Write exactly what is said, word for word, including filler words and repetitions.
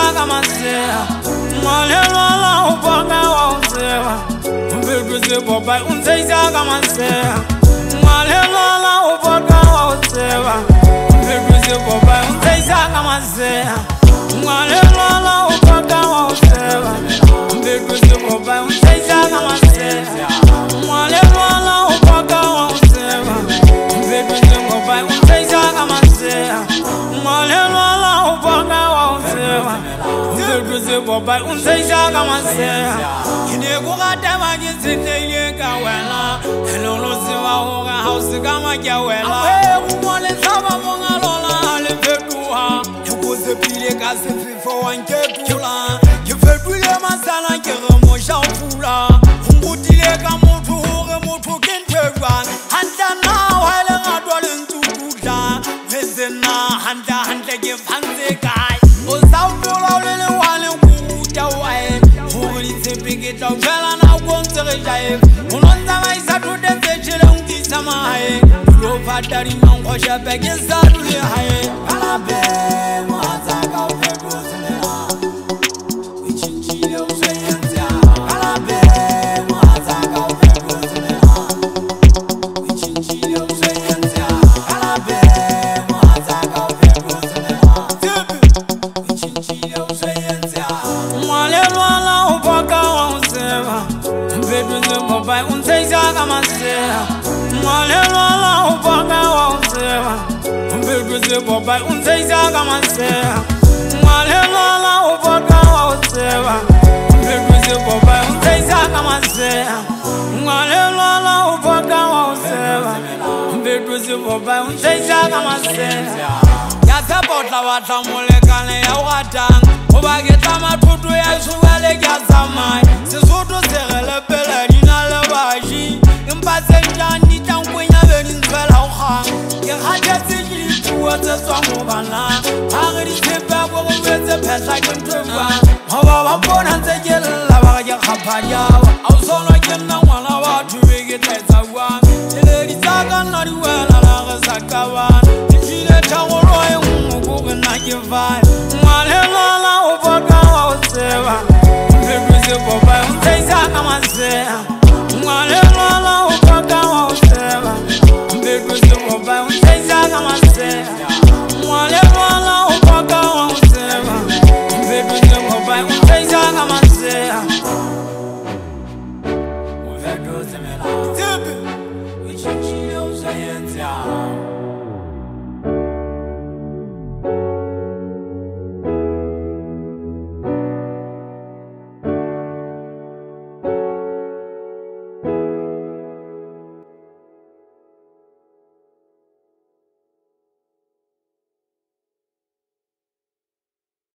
kama sea Malelala upaka wa usewa Mbekuzi bobai unseisa kama sea Malelala upaka wa usewa Mbekuzi bobai unseisa kama sea Malelala upaka wa usewa Mbekuzi bobai unseisa kama sea Malelala upaka wa usewa Mbekuzi bobai unseisa kama sea Malelala upaka wa usewa Mbekuzi bobai unseisa kama sea Ine kukata majizine yeka wela Helolo siwa hoga hausi kama kia wela Awe kumole saba monga lola ale fedua Yukuse pile kasi fifo wanke tula Yufedule masala kere mosha ufula Umbutile ka mutu hoge mutu kintegwa Hanta na wale ngadwale ntukuta Meze na hanta hanta kifanze kai Osaufula ulele wale kukuta wae Hugli sepike taufela na ugonzere jae Unonza maisa tudenze chile unkisa mahae Ulofa dari mankosha peke sadule hae Kalabe mwazaka ufeku zimela Wichinchile usweyenzia Kalabe mwazaka ufeku zimela Wichinchile usweyenzia Kalabe mwazaka ufeku zimela Wichinchile usweyenzia Mwalelwala upaka wa usewa Mbekuzi bobai unseisa kama sea Mwalelwala upaka wa usewa Mbekuzi bobai unseisa kama sea Mwalelwala upaka wa usewa Mbekuzi bobai unseisa kama sea Mwalelwala upaka wa usewa Mbekuzi bobai unseisa kama sea Yasepotla watla mulekane ya watang Ubageta matutu ya suwele kya samai Sisutu serele pele dina lebaji Impase njani tankwenya beni nzwela ukhang Yekhaje sijili tuwete swamubana Hagiri sepe kwa kubeze pesa kentwewa Maba wapona nzegela bagaja khapadyawa Ausono kena wala watu begeta wa Yeleri saka nariwela laga sakawan Njile tangoroye umukuge na kivaya Mwalelala upaka wa usewa Mbekuzi bobai unseisa kama sea Mwalelala upaka wa usewa Mbekuzi bobai unseisa kama sea